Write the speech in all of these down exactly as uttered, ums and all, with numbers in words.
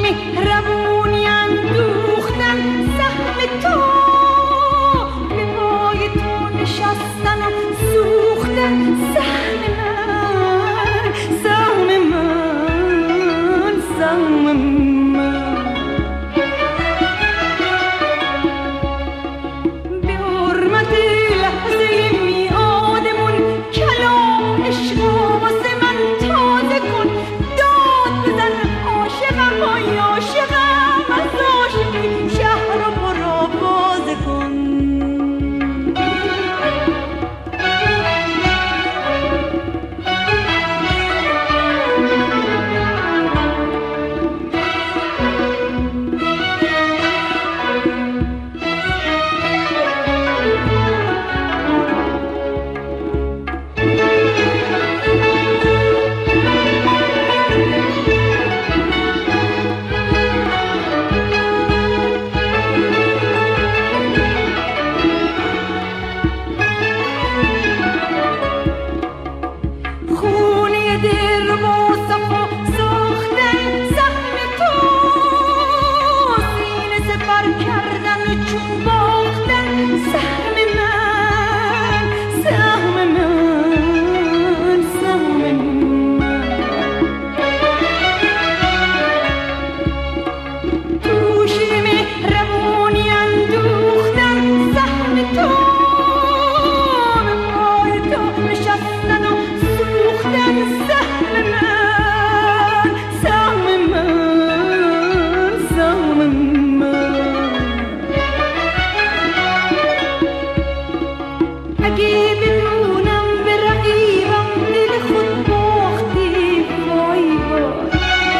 مهربونی اندوختن سهم تو، به پای تو نشستن و سوختن سهم من، سهم من، سهم من. به حرمت لحظه میعادمون کلام عشق و واسه من تازه کن، داد بزن عاشقم های عاشقم، از عاشقی شهر رو پرآوازه کن. خونه دل رو با صفا ساختن سهم تو، سینه سپر کردن و چون باختن سهم من، سهم من، سهم من. توشی مهربونی اندوختن سهم تو، به پای تو نشستن و سوختن سهم من، سهم من، سهم من. اگه بدونم به رقیبم دل خود باختی، وای وای،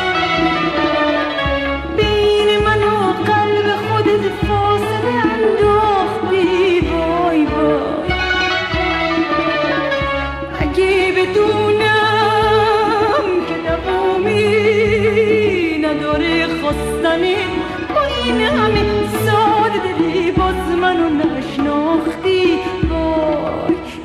بین من و قلب خودت فاصله انداختی، وای وای. اگه بدونم که دوامی نداره خواستنه، با این همه ساده دلی باز منو نشناختی، وای